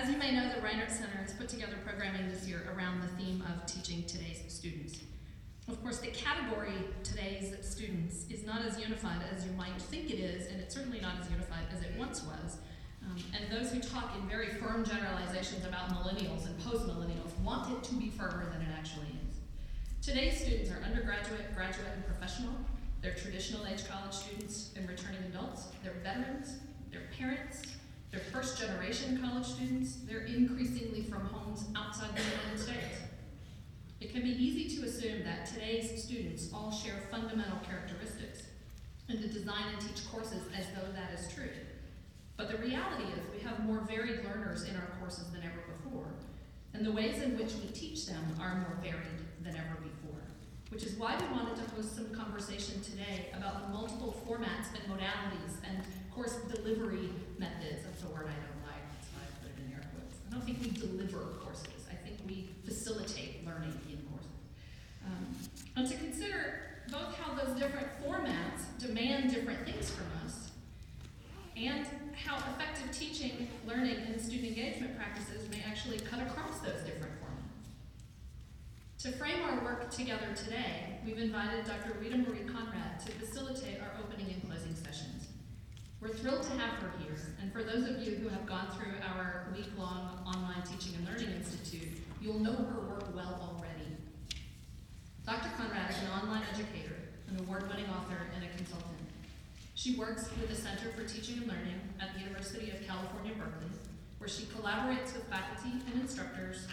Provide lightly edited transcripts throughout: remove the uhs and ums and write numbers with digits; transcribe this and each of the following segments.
As you may know, the Reinert Center has put together programming this year around the theme of teaching today's students. Of course, the category today's students is not as unified as you might think it is, and it's certainly not as unified as it once was. And those who talk in very firm generalizations about millennials and post-millennials want it to be firmer than it actually is. Today's students are undergraduate, graduate, and professional. They're traditional age college students and returning adults. They're veterans. They're parents. They're first-generation college students. They're increasingly from homes outside the United States. It can be easy to assume that today's students all share fundamental characteristics and to design and teach courses as though that is true. But the reality is we have more varied learners in our courses than ever before, and the ways in which we teach them are more varied than ever before, which is why we wanted to host some conversation today about the multiple formats and modalities and course delivery methods. That's a word I don't like, that's why I put it in air quotes. I don't think we deliver courses. I think we facilitate learning in courses. And to consider both how those different formats demand different things from us and how effective teaching, learning, and student engagement practices may actually cut across those different formats. To frame our work together today, we've invited Dr. Rita Marie Conrad to facilitate our opening and closing sessions. We're thrilled to have her here, and for those of you who have gone through our week-long online Teaching and Learning Institute, you'll know her work well already. Dr. Conrad is an online educator, an award-winning author, and a consultant. She works with the Center for Teaching and Learning at the University of California, Berkeley, where she collaborates with faculty and instructors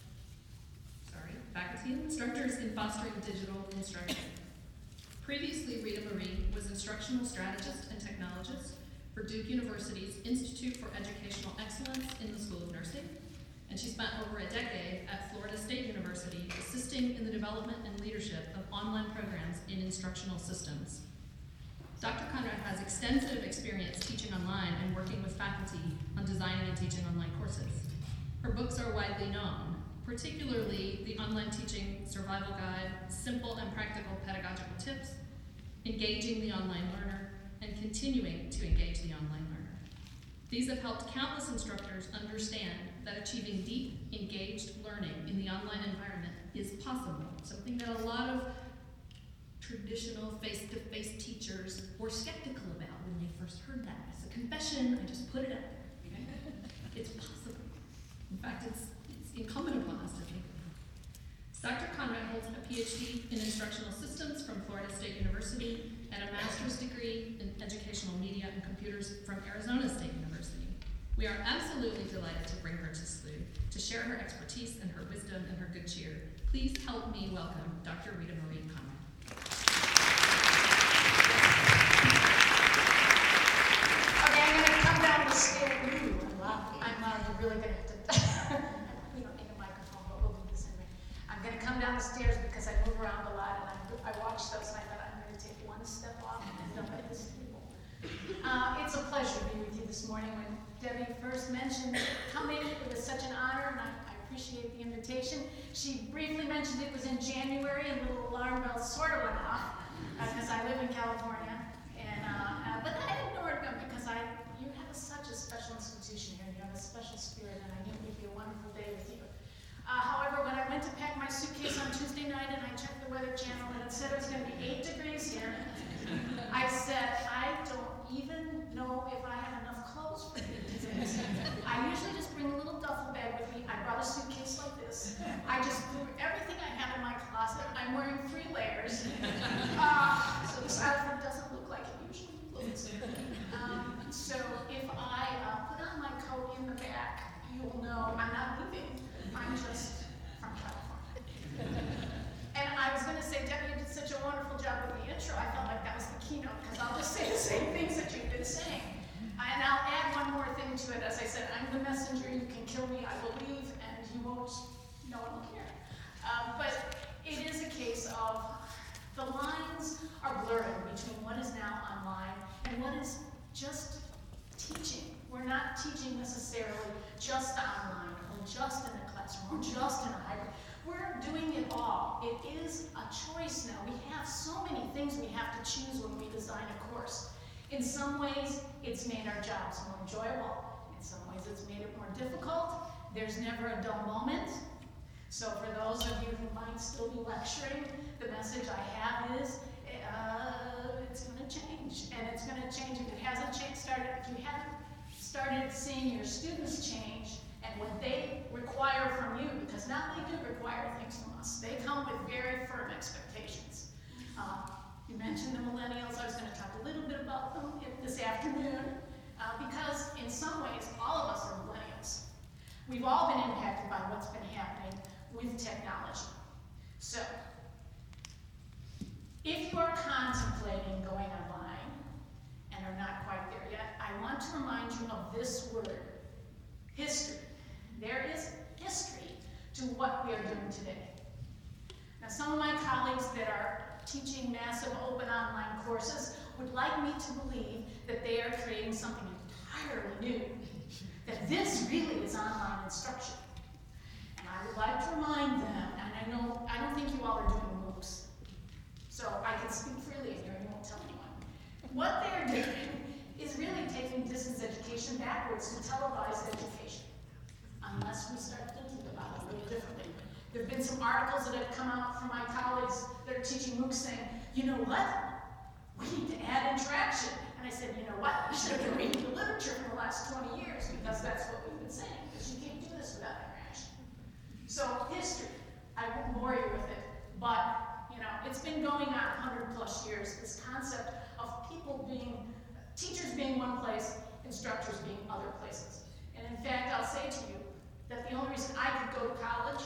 in fostering digital instruction. Previously, Rita Marie was instructional strategist and technologist for Duke University's Institute for Educational Excellence in the School of Nursing, and she spent over a decade at Florida State University assisting in the development and leadership of online programs in instructional systems. Dr. Conrad has extensive experience teaching online and working with faculty on designing and teaching online courses. Her books are widely known, particularly the Online Teaching Survival Guide, Simple and Practical Pedagogical Tips, Engaging the Online Learner, and Continuing to Engage the Online Learner. These have helped countless instructors understand that achieving deep, engaged learning in the online environment is possible, something that a lot of traditional face-to-face teachers were skeptical about when they first heard that. It's a confession, I just put it out there. It's possible. In fact, it's incumbent upon us to think about it. Dr. Conrad holds a PhD in instructional systems from Florida State University and a master's degree in educational media and computers from Arizona State University. We are absolutely delighted to bring her to SLU to share her expertise and her wisdom and her good cheer. Please help me welcome Dr. Rita Marie Conrad. I'm really going to have to, we don't need a microphone, but we'll do this anyway. I'm going to come down the stairs because I move around a lot, and I watch those, and I thought I'm going to take one step off and dump at this table. It's a pleasure to be with you this morning. When Debbie first mentioned coming, it was such an honor, and I appreciate the invitation. She briefly mentioned it was in January, and little alarm bells sort of went off, because I live in California. But I ignored them because you have such a special institution here, and you have a special spirit, and I knew it would be a wonderful day with you. However, when I went to pack my suitcase on Tuesday night and I checked the Weather Channel and it said it was going to be 8 degrees here, I said, I don't even know if I have enough clothes for 8 days. I usually just bring a little duffel bag with me. I brought a suitcase like this. I just threw everything I have in my closet. I'm wearing 3 layers. So this outfit doesn't look like it usually looks. So if I put on my coat in the back, you'll know I'm not leaving. I'm just from California. And I was going to say, Debbie, you did such a wonderful job with the intro. I felt like that was the keynote, because I'll just say the same things that you've been saying. And I'll add one more thing to it. As I said, I'm the messenger. You can kill me, I will leave, and you won't, no one will care. But it is a case of the lines are blurring between what is now online and what is just teaching. We're not teaching necessarily just online or just in a classroom or just in a hybrid. We're doing it all. It is a choice now. We have so many things we have to choose when we design a course. In some ways, it's made our jobs more enjoyable. In some ways, it's made it more difficult. there's never a dull moment. So for those of you who might still be lecturing, the message I have is, it's going to change, and it's going to change if it hasn't started. If you haven't started seeing your students change and what they require from you, because now they do require things from us. They come with very firm expectations. You mentioned the millennials. I was going to talk a little bit about them this afternoon, because in some ways, all of us are millennials. We've all been impacted by what's been happening with technology. So, if you are contemplating going online and are not quite there yet, I want to remind you of this word, history. There is history to what we are doing today. Now, some of my colleagues that are teaching massive open online courses would like me to believe that they are creating something entirely new, that this really is online instruction. And I would like to remind them, and I don't think you all are doing MOOCs, so I can speak freely here and won't tell anyone. What they're doing is really taking distance education backwards to televised education, unless we start thinking about it a little differently. There have been some articles that have come out from my colleagues that are teaching MOOCs saying, you know what? We need to add interaction. And I said, you know what? You should have been reading the literature for the last 20 years, because that's what we've been saying, because you can't do this without interaction. So history, I won't bore you with it, but it's been going on 100 plus years, this concept of teachers being one place, instructors being other places. And in fact, I'll say to you that the only reason I could go to college,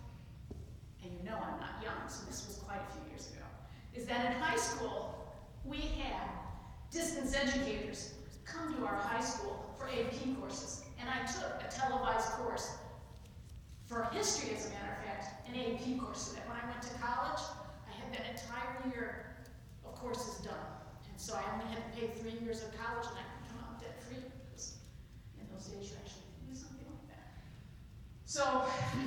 and you know I'm not young, so this was quite a few years ago, is that in high school, we had distance educators come to our high school for AP courses. And I took a televised course for history, as a matter of fact, an AP course, so that when I went to college, I had that entire year of courses done. And so I only had to pay 3 years of college, and I could come out debt-free, because in those days you actually could do something like that. So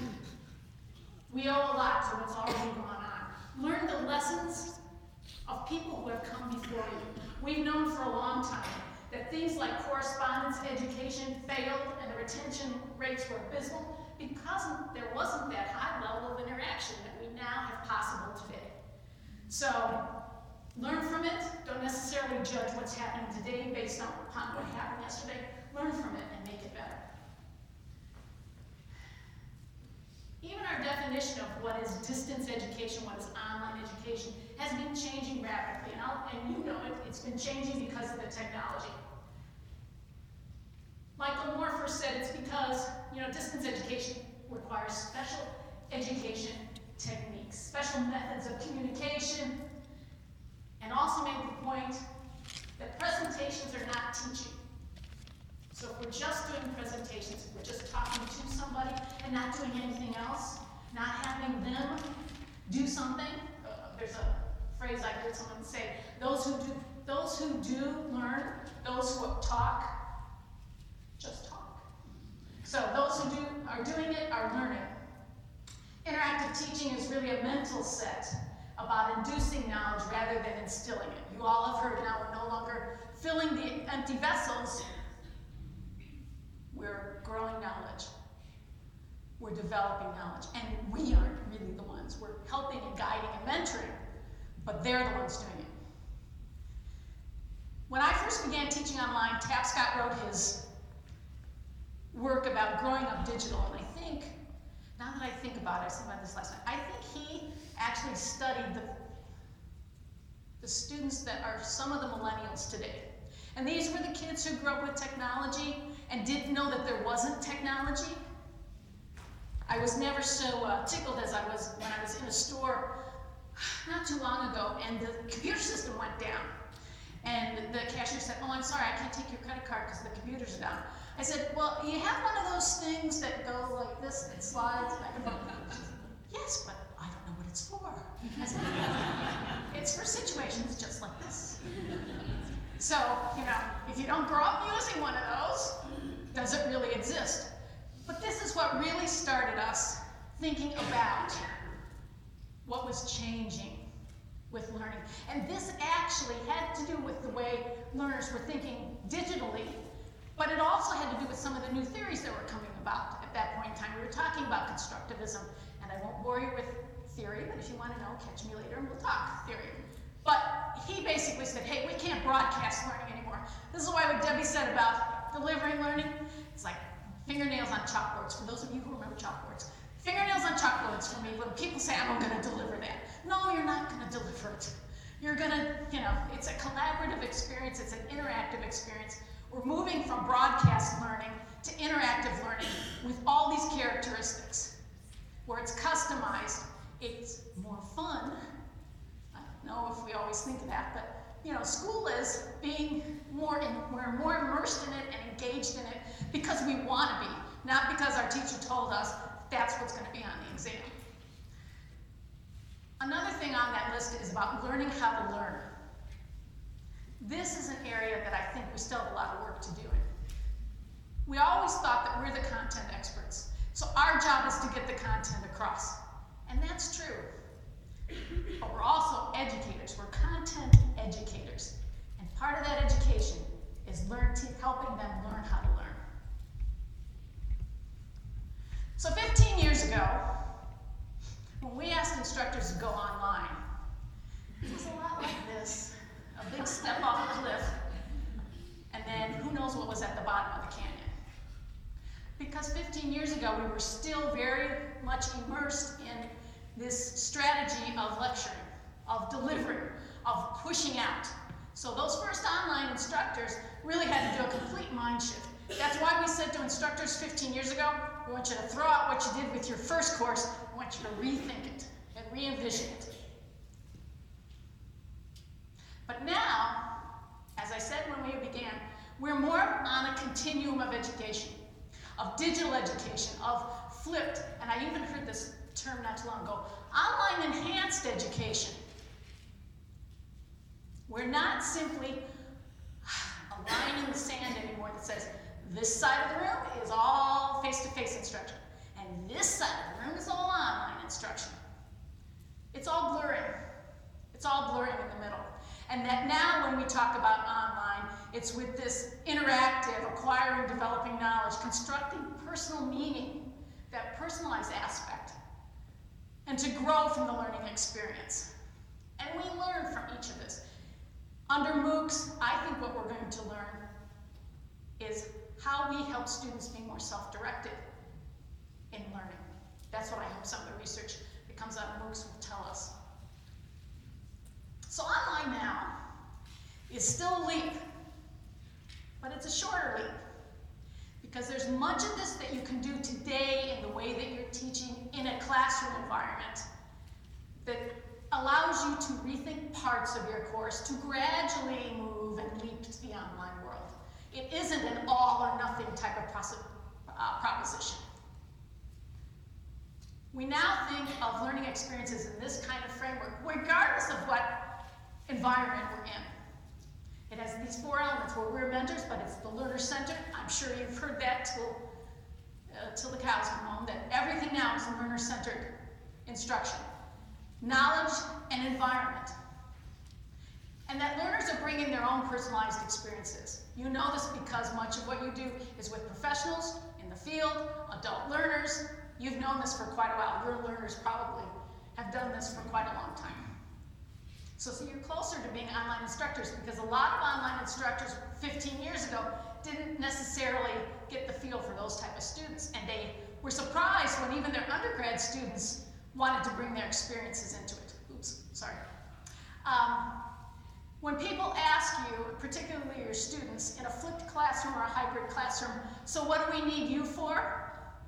we owe a lot to what's already gone on. Learn the lessons of people who have come before you. We've known for a long time that things like correspondence education failed and the retention rates were abysmal because there wasn't that high level of interaction that we now have possible today. So learn from it. Don't necessarily judge what's happening today based upon what happened yesterday. Learn from it and make it better. Even our definition of what is distance education, what is online education, has been changing rapidly. And you know it's been changing because of the technology. Michael Moore first said it's because, distance education requires special education techniques, special methods of communication, and also made the point that presentations are not teaching. So if we're just doing presentations, if we're just talking to somebody and not doing anything else, not having them do something, there's a phrase I heard someone say, those who do learn, those who talk, just talk. So those who are doing it are learning. Interactive teaching is really a mental set about inducing knowledge rather than instilling it. You all have heard now we're no longer filling the empty vessels. We're growing knowledge. We're developing knowledge. And we aren't really the ones. We're helping and guiding and mentoring, but they're the ones doing it. When I first began teaching online, Tapscott wrote his work about growing up digital, and I think, now that I think about it, I was thinking about this last night, I think he actually studied the students that are some of the millennials today. And these were the kids who grew up with technology and didn't know that there wasn't technology. I was never so tickled as I was when I was in a store not too long ago, and the computer system went down. And the cashier said, "Oh, I'm sorry, I can't take your credit card because the computers are down." I said, "Well, you have one of those things that go like this, that slides back and forth." She said, "Yes, but I don't know what it's for." I said, "It's for situations just like this." So, if you don't grow up using one of those, does it really exist? But this is what really started us thinking about what was changing with learning. And this actually had to do with the way learners were thinking digitally, but it also had to do with some of the new theories that were coming about at that point in talking about constructivism, and I won't bore you with theory, but if you want to know, catch me later and we'll talk theory. But he basically said, hey, we can't broadcast learning anymore. This is why what Debbie said about delivering learning, it's like fingernails on chalkboards. For those of you who remember chalkboards, fingernails on chalkboards for me, when people say, I'm going to deliver that. No, you're not going to deliver it. You're going to, it's a collaborative experience. It's an interactive experience. We're moving from broadcast learning to interactive learning with all these characteristics, where it's customized, it's more fun. I don't know if we always think of that, but school is we're more immersed in it and engaged in it because we want to be, not because our teacher told us that's what's going to be on the exam. Another thing on that list is about learning how to learn. This is an area that I think we still have a lot of work to do in. We always thought that we're the content experts, so our job is to get the content across. And that's true. But we're also educators. We're content educators. And part of that education is helping them learn how to learn. So 15 years ago, when we asked instructors to go online, it was a lot like this. A big step off a cliff, and then who knows what was at the bottom of the canyon. Because 15 years ago, we were still very much immersed in this strategy of lecturing, of delivering, of pushing out. So those first online instructors really had to do a complete mind shift. That's why we said to instructors 15 years ago, we want you to throw out what you did with your first course, we want you to rethink it and re-envision it. But now, as I said when we began, we're more on a continuum of education, of digital education, of flipped, and I even heard this term not too long ago, online enhanced education. We're not simply a line in the sand anymore that says, this side of the room is all face-to-face instruction, and this side of the room is all online instruction. It's all blurring. It's all blurring in the middle. And that now when we talk about online, it's with this interactive, acquiring, developing knowledge, constructing personal meaning, that personalized aspect, and to grow from the learning experience. And we learn from each of this. Under MOOCs, I think what we're going to learn is how we help students be more self-directed in learning. That's what I hope some of the research that comes out of MOOCs will tell us. So online now is still a leap, but it's a shorter leap, because there's much of this that you can do today in the way that you're teaching in a classroom environment that allows you to rethink parts of your course to gradually move and leap to the online world. It isn't an all or nothing type of proposition. We now think of learning experiences in this kind of framework, regardless of what environment we're in. It has these four elements where we're mentors, but it's the learner-centered. I'm sure you've heard that till the cows come home, that everything now is learner-centered instruction. Knowledge and environment. And that learners are bringing their own personalized experiences. You know this because much of what you do is with professionals in the field, adult learners. You've known this for quite a while. Your learners probably have done this for quite a long time. So you're closer to being online instructors, because a lot of online instructors 15 years ago didn't necessarily get the feel for those type of students, and they were surprised when even their undergrad students wanted to bring their experiences into it. Oops, sorry. When people ask you, particularly your students, in a flipped classroom or a hybrid classroom, so what do we need you for?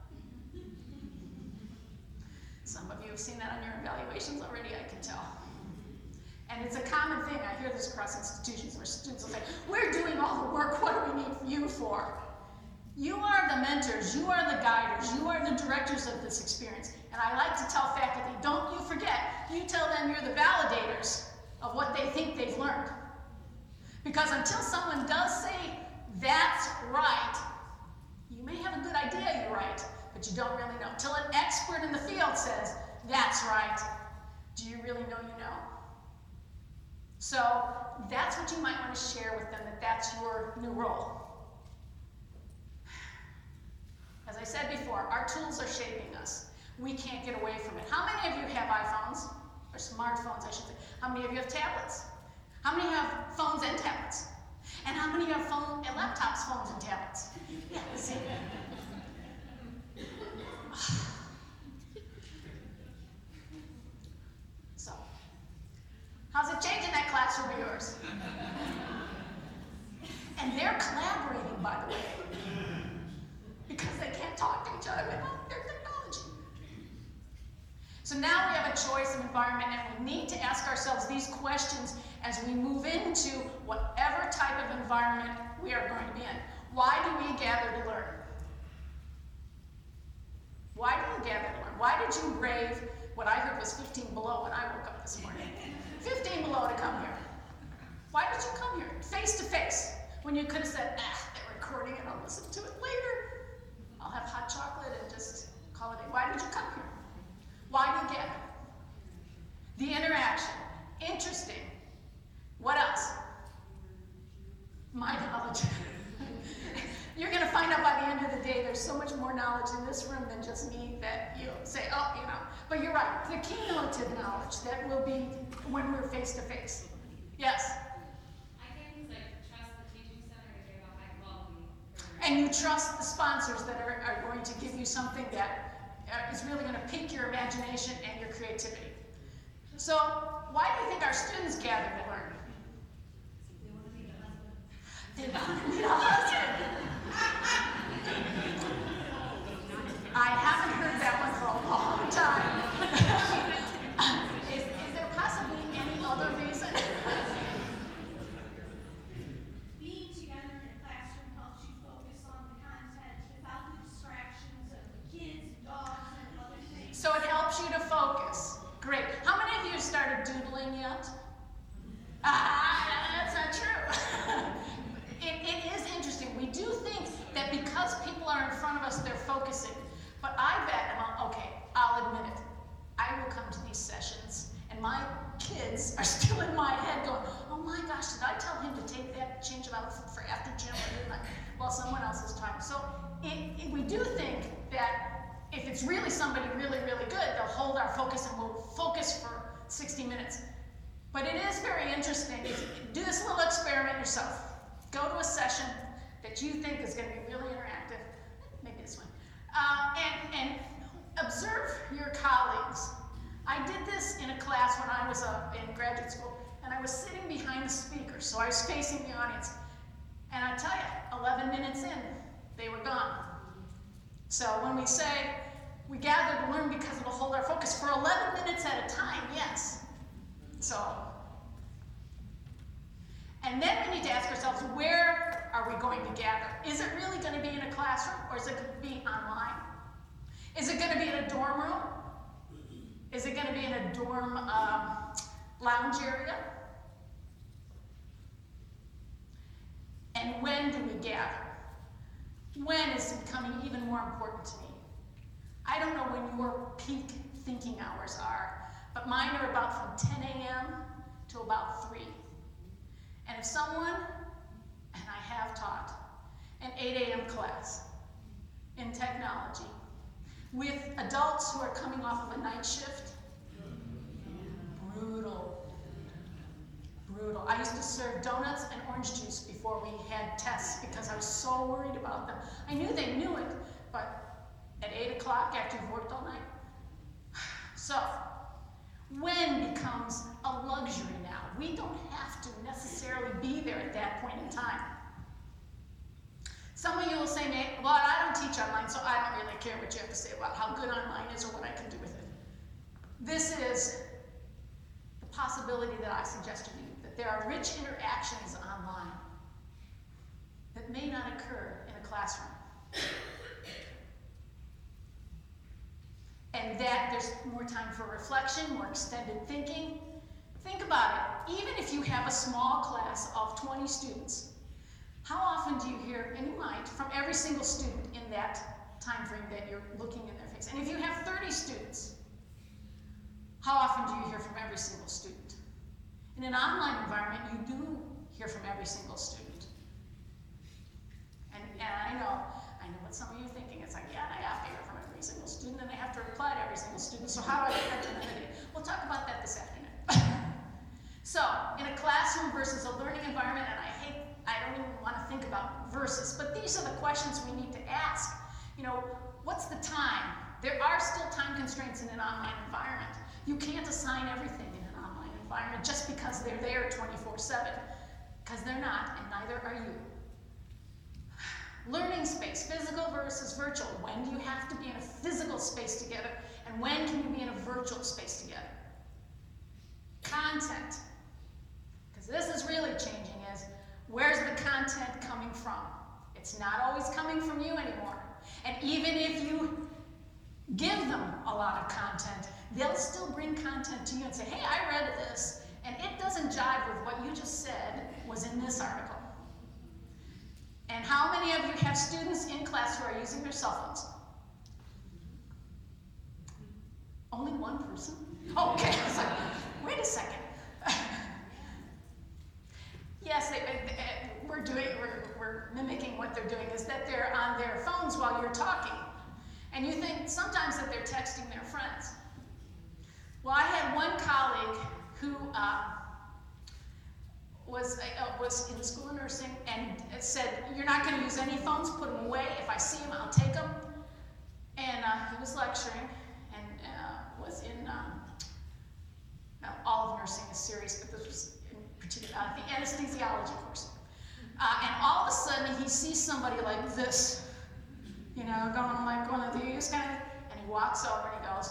Some of you have seen that on your evaluations already, I can tell. And it's a common thing. I hear this across institutions where students will say, we're doing all the work, what do we need you for? You are the mentors, you are the guiders, you are the directors of this experience. And I like to tell faculty, don't you forget, you tell them you're the validators of what they think they've learned. Because until someone does say, that's right, you may have a good idea you're right, but you don't really know. Till an expert in the field says, that's right, do you really know you know? So that's what you might want to share with them, that that's your new role. As I said before, our tools are shaping us. We can't get away from it. How many of you have iPhones? Or smartphones, I should say. How many of you have tablets? How many have phones and tablets? And how many have laptops, phones, and tablets? Yeah, see? So, how's it changing that classroom of yours? And they're collaborating, by the way, because they can't talk to each other without their technology. So now we have a choice of environment, and we need to ask ourselves these questions as we move into whatever type of environment we are going to be in. Why do we gather to learn? Why do you gather to learn? Why did you brave what I heard was 15 below when I woke up this morning? 15 below to come here. Why did you come here? Face to face. When you could have said, they're recording it, I'll listen to it later. I'll have hot chocolate and just call it a day. Why did you come here? Why do you gather? The interaction. Interesting. What else? My knowledge. You're going to find out by the end of the day there's so much more knowledge in this room than just me that you say, But you're right. The cumulative knowledge that will be when we're face to face. Yes? I think trust the teaching center to give a high quality. And you trust the sponsors that are going to give you something that is really going to pique your imagination and your creativity. So, why do you think our students gather to learn? They want to meet a husband. I haven't heard that one for a long time. Is there possibly any other reason? Being together in a classroom helps you focus on the content without the distractions of the kids, dogs, and other things. So it helps you to focus. Great. How many of you have started doodling yet? That's not true. It is interesting. We do think that because people are in front of us, they're focusing. But I bet, I'll admit it, I will come to these sessions, and my kids are still in my head going, oh my gosh, did I tell him to take that change of outfit for after gym, or didn't I? Well, someone else is talking. So we do think that if it's really somebody really, really good, they'll hold our focus and we'll focus for 60 minutes. But it is very interesting. Do this little experiment yourself. Go to a session that you think is going to be really interactive. Maybe this one. And observe your colleagues. I did this in a class when I was in graduate school, and I was sitting behind the speaker, so I was facing the audience. And I tell you, 11 minutes in, they were gone. So when we say we gather to learn because it'll hold our focus for 11 minutes at a time, yes. So, and then we need to ask ourselves, where are we going to gather? Is it really going to be in a classroom, or is it going to be online? Is it going to be in a dorm room? Is it going to be in a dorm lounge area? And when do we gather? When is becoming even more important to me. I don't know when your peak thinking hours are, but mine are about from 10 a.m. to about 3. And if someone, and I have taught, an 8 a.m. class in technology with adults who are coming off of a night shift, brutal. I used to serve donuts and orange juice before we had tests because I was so worried about them. I knew they knew it, but at 8 o'clock after you've worked all night. So, when becomes a luxury now? We don't have to necessarily be there at that point in time. Some of you will say, well, I don't teach online, so I don't really care what you have to say about how good online is or what I can do with it. This is the possibility that I suggest to you, that there are rich interactions online that may not occur in a classroom. And that there's more time for reflection, more extended thinking. Think about it. Even if you have a small class of 20 students, how often do you hear, and you might, from every single student in that time frame that you're looking in their face? And if you have 30 students, how often do you hear from every single student? In an online environment, you do hear from every single student. And I know what some of you are thinking. It's like, yeah, I have to hear from every single student, and I have to reply to every So how do I protect another day? We'll talk about that this afternoon. So, in a classroom versus a learning environment, and I don't even want to think about versus, but these are the questions we need to ask. You know, what's the time? There are still time constraints in an online environment. You can't assign everything in an online environment just because they're there 24/7, because they're not, and neither are you. Learning space, physical versus virtual. When do you have to be in a physical space together, and when can you be in a virtual space together? Content. Because this is really changing is, where's the content coming from? It's not always coming from you anymore. And even if you give them a lot of content, they'll still bring content to you and say, hey, I read this, and it doesn't jive with what you just said was in this article. And how many of you have students in class who are using their cell phones? Only one person? Oh, okay. I was like, wait a second. Yes, we're mimicking what they're doing, is that they're on their phones while you're talking. And you think sometimes that they're texting their friends. Well, I had one colleague who was in the school of nursing and said, you're not going to use any phones, put them away. If I see them, I'll take them. And he was lecturing and was in, all of nursing is serious, but this was in particular the anesthesiology course. And all of a sudden, he sees somebody like this, you know, going like one of these kind of, and he walks over and he goes,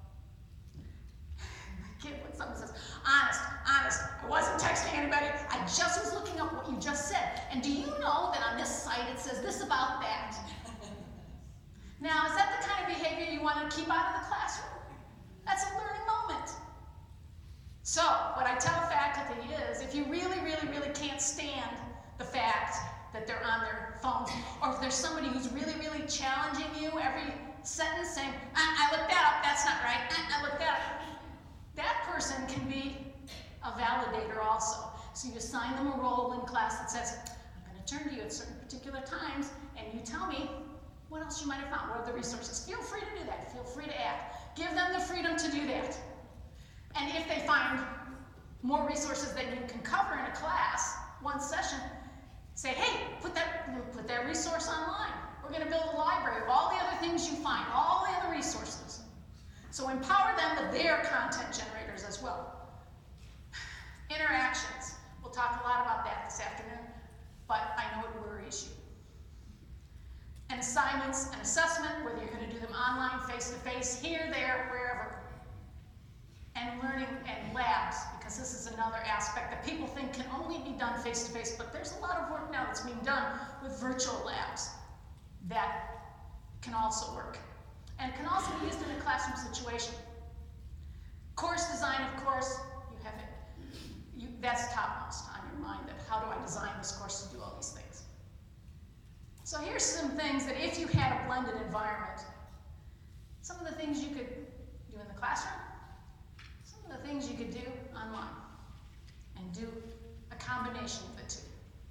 the kid looks up and says, honest, I wasn't texting anybody, I just was looking up what you just said. And do you know that on this site it says this about that? Now, is that the kind of behavior you want to keep out of the classroom? That's a learning moment. So, what I tell faculty is, if you really, really, really can't stand the fact that they're on their phones, or if there's somebody who's really, really challenging you every sentence saying, I looked that up, that's not right, I looked that up. That person can be a validator also. So you assign them a role in class that says, I'm going to turn to you at certain particular times, and you tell me what else you might have found, what are the resources. Feel free to do that, feel free to act. Give them the freedom to do that. And if they find more resources that you can cover in a class, one session, say, hey, put that resource online. We're going to build a library of all the other things you find, all the other resources. So empower them that they are content generators as well. Interactions. We'll talk a lot about that this afternoon, but I know it worries you. And assignments and assessment, whether you're going to do them online, face-to-face, here, there, wherever. And learning and labs, because this is another aspect that people think can only be done face-to-face, but there's a lot of work now that's being done with virtual labs that can also work. And can also be used in a classroom situation. Course design, of course, you have it. That's topmost on your mind, that how do I design this course to do all these things. So here's some things that if you had a blended environment, some of the things you could do in the classroom, some of the things you could do online, and do a combination of the two.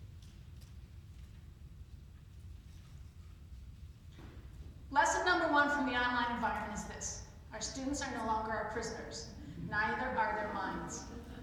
Lesson number one from the online environment is this. Our students are no longer our prisoners. Neither are their minds.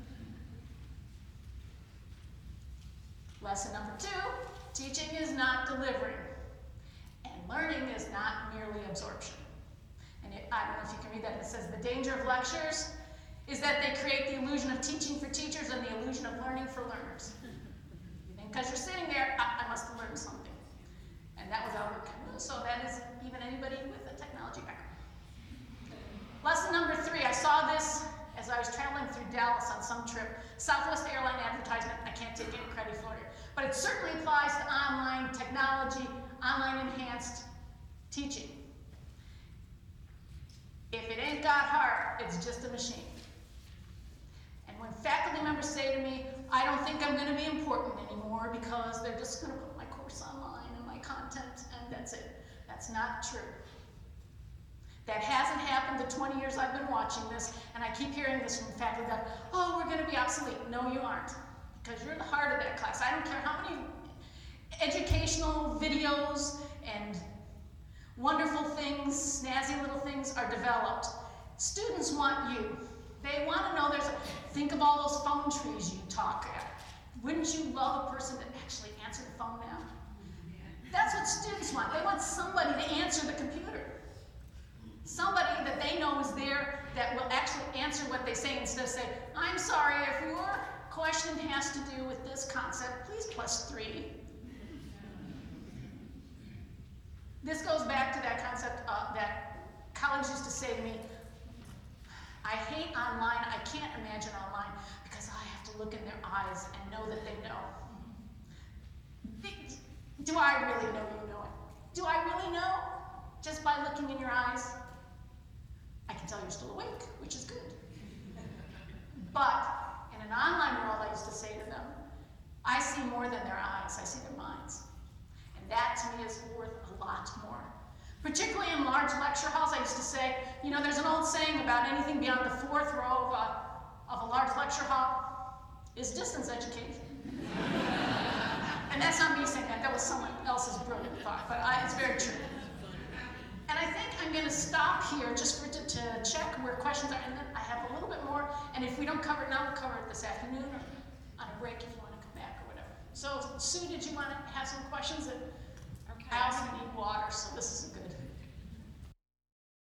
Lesson number two, teaching is not delivering. And learning is not merely absorption. And I don't know if you can read that, it says the danger of lectures is that they create the illusion of teaching for teachers and the illusion of learning for learners. You think because you're sitting there, I must have learned something. And that was Albert Camus, so that is even anybody with a technology background. Lesson number three, I saw this as I was traveling through Dallas on some trip. Southwest Airline advertisement, I can't take any credit for it, but it certainly applies to online technology, online enhanced teaching. If it ain't got heart, it's just a machine. And when faculty members say to me, I don't think I'm going to be important anymore because they're just going to put my course online and my content and that's it. That's not true. That hasn't happened the 20 years I've been watching this, and I keep hearing this from faculty that, oh, we're going to be obsolete. No, you aren't, because you're the heart of that class. I don't care how many educational videos and wonderful things, snazzy little things are developed. Students want you. They want to know think of all those phone trees you talk at. Wouldn't you love a person to actually answer the phone now? That's what students want. They want somebody to answer the computer. Somebody that they know is there that will actually answer what they say instead of say, I'm sorry, if your question has to do with this concept, please +3. This goes back to that concept that college used to say to me, I hate online, I can't imagine online because I have to look in their eyes and know that they know. Do I really know you know it? Do I really know just by looking in your eyes? I can tell you're still awake, which is good. But in an online world, I used to say to them, I see more than their eyes, I see their minds. And that to me is worth a lot more. Particularly in large lecture halls, I used to say, you know, there's an old saying about anything beyond the 4th row of a large lecture hall is distance education. And that's not me saying that, that was someone else's brilliant thought, but it's very true. And I think I'm going to stop here just to check where questions are, and then I have a little bit more, and if we don't cover it now, we'll cover it this afternoon or on a break if you want to come back or whatever. So, Sue, did you want to have some questions? I also need water, so this is a good